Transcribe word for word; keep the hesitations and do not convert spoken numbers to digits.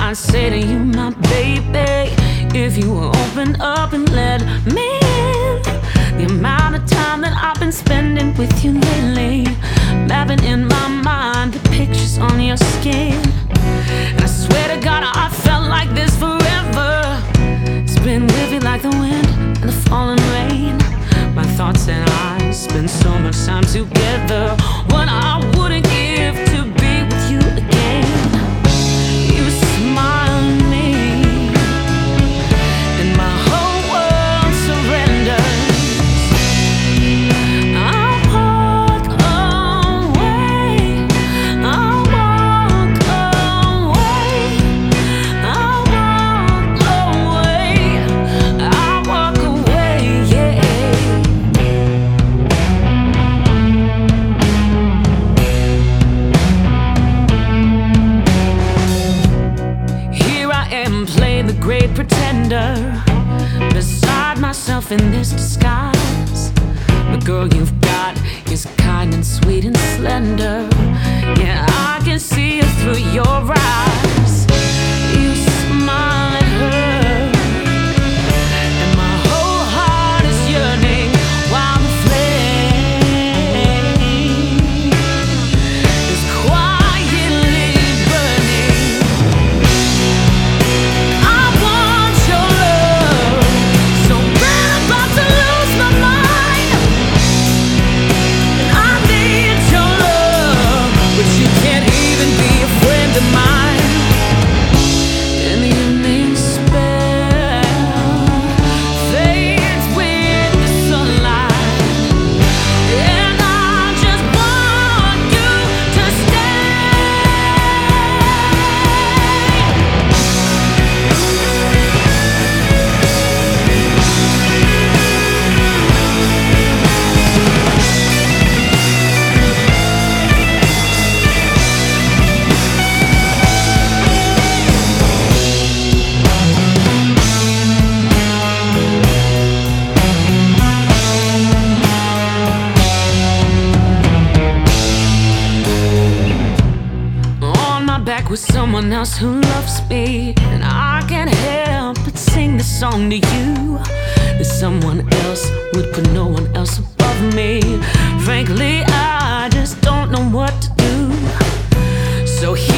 I'd say to you, my baby, if you will open up and let me in. The amount of time that I've been spending with you lately, mapping in my mind the pictures on your skin. And I swear to God, I felt like this forever. It's been with me like the wind and the falling rain. My thoughts and I spend so much time together. What I wouldn't give to be with you again. You smile at me, and my whole world surrenders. I'll walk away, I'll walk away, I'll walk away, I'll walk away, yeah. Here I am playing the great pretender, beside myself in this disguise. The girl you've got is kind and sweet and slender. Yeah, I can see it through your eyes. You smile at her, and my whole heart is yearning, while the flame is quietly burning. I want your love so bad, I'm about to lose my mind. And I need your love, but you can't even be a friend of mine. And the evening spell fades with the sunlight, and I just want you to stay. On my back with someone else who loves me, and I can't help but sing this song to you. That someone else would put no one else above me. Frankly, I just don't know what to do. So here